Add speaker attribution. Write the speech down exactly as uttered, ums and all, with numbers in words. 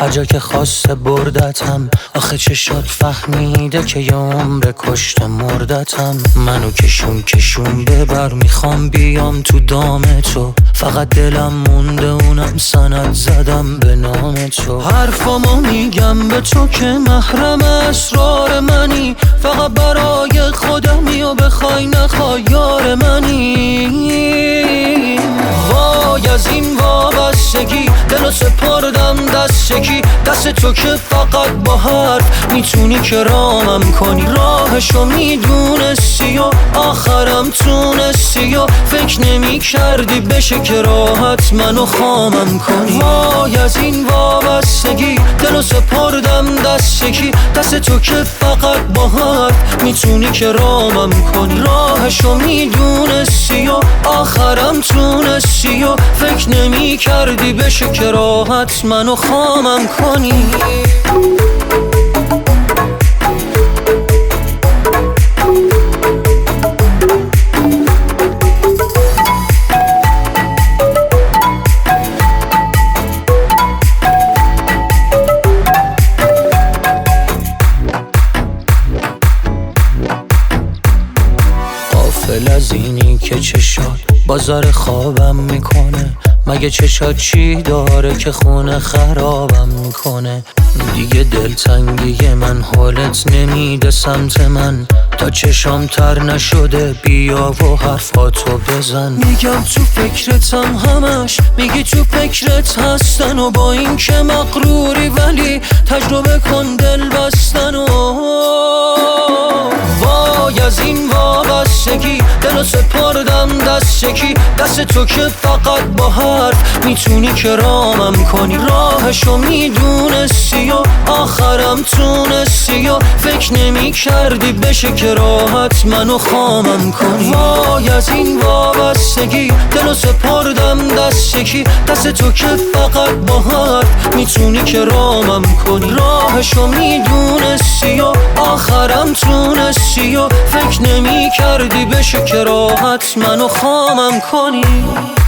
Speaker 1: هر جا که خواسته بردتم. آخه چشات فهمیده که یه عمر کشته مردتم. منو کشون کشون ببر، میخوام بیام تو دام تو. فقط دلم مونده اونم سند زدم به نام تو. حرفامو میگم به تو که محرم اسرار منی. فقط برای خودمی و بخوای نخوای یار منی. وای از این وابستگی دلو سپردم دست یکی. دست تو که فقط با حرف میتونی که رامم کنی. راهشو میدونستی و آخرم تونستی و فکر نمی کردی بشه که راحت منو خامم کنی. وای از این وابستگی دلو سپردم دست یکی. دست تو که فقط با حرف میتونی که رامم کنی. راهشو میدونستی و آخرم تونستی و فکر نمی کردی بشه که راحت منو خامم کنی. غافل از اینی که چشات بازار خوابم میکنه. مگه چشات چی داره که خونه خرابم میکنه؟ دیگه دلتنگی من حالت نمیده سمت من. تا چشام تر نشده بیا و حرفاتو بزن. میگم تو فکرتم همش، میگی تو فکرت هستن و با این که مغروری ولی تجربه کن دل بستن و وای از این وابستگی دلو سپردم دست یکی. دست تو که فقط با حرف میتونی که رامم کنی. راهشو میدونستی و آخرم تونستی و فکر نمی کردی بشه که راحت منو خامم کنی. وای از این وابستگی دلو سپردم دست یکی. دست تو که فقط با حرف میتونی که رامم کنی. راهشو میدونستی و آخرم تونستی و فکر نمی کردی بشه که راحت منو خامم کنی.